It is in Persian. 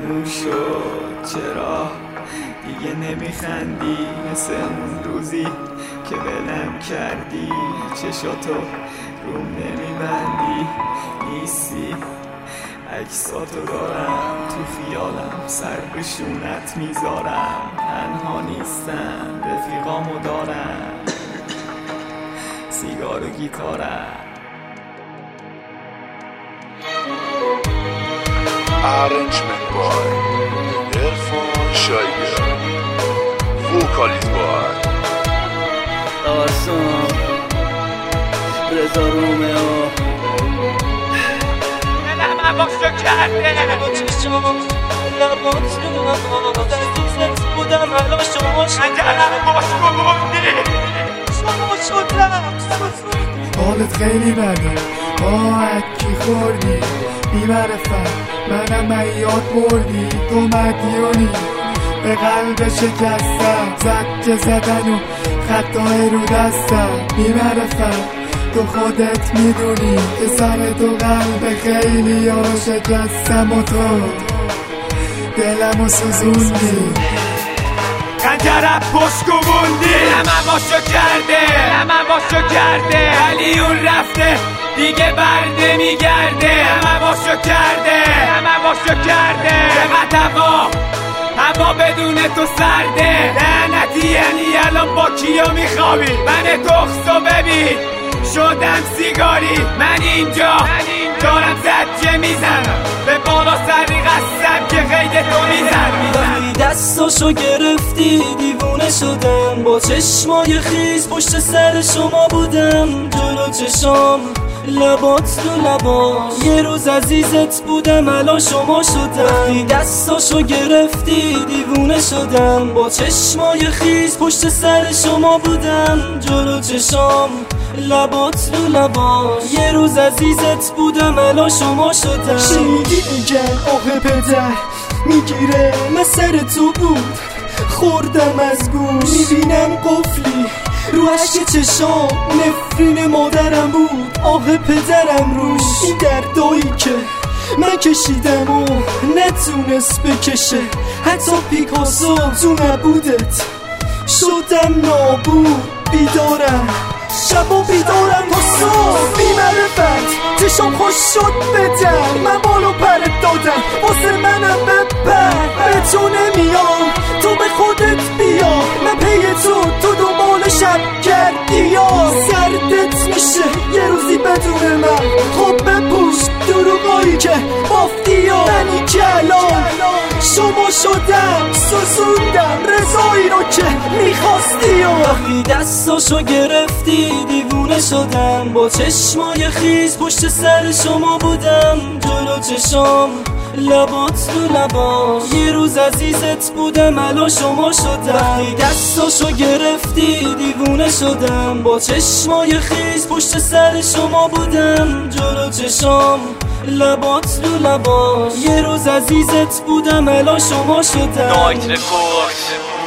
تموم شد چرا دیگه نمیخندی مثل اون روزی که بلم کردی چشاتو روم نمیبندی نیستی عکساتو دارم تو خیالم سر به شونت میذارم تنها نیستم رفیقامو دارم سیگار و گیتارم Arrangement by Irfan Shaiger Vocalist by آسان رضا رومئو دلم باشو کرده با چشم لبات رو دستیزت بودم الان شما شدم دلم باشو بودی شما شدم حالت خیلی بده کی خوردی بی‌معرفت منم میاد بردی تو مدیونی به قلب شکستم زد زدن و خطای رو دستم بی‌معرفت تو خودت میدونی که سر تو قلب خیلی ها شکستم و تو دلمو سوزوندی خنجرت پشکو موندی همه باشو کرده ولی اون رفته دیگه برده میگرده همه باشو کرده چقدر هوا بدون تو سرده لعنتی یعنی الان با کیا میخوابی من تخصو ببین شدم سیگاری من اینجا دارم زجه میزنم به بالا سری قسم که قید تو میزنم دستاشو گرفتی دیوونه شدم با چشمای خیز پشت سر شما بودم جلو چشام لبات تو لبا یه روز عزیزت بودم الان شما شدم دستاشو گرفتی دیوونه شدم با چشمای خیز پشت سر شما بودم جلو چشام لبات تو لبا یه روز عزیزت بودم الان شما شدم شنیدی میگن آه پدر میگیره من سر تو بود خوردم از گوش میبینم قفلی رو عشق چشام نفرین مادرم بود آه پدرم روش این دردایی که من کشیدم و نتونست بکشه حتی پیکاسو تو نبودت شدم نابود بیدارم شبا بیدارم تا صبح بی‌معرفت چشام خوش شد بدم من بالو پرت دادم واسه منم بپر به تو نمیام تو به خودت بیا من پی تو دنبال شب کردی یا سردت میشه یه روزی بدون من خب بپوش دروغایی که بافتی یا منی که الان شما شدم سوزوندم رضایی رو که میخواستی یا وقتی دستاشو گرفتی دیوونه شدم با چشمای خیز پشت سر شما بودم جلو چشام لبات تو لبا یه روز عزیزت بودم الان شما شدم وقتی دستاشو گرفتی دیوونه شدم با چشمای خیز پشت سر شما بودم جلو چشام لبات تو لبا یه روز عزیزت بودم الان شما شدم نایت رکورد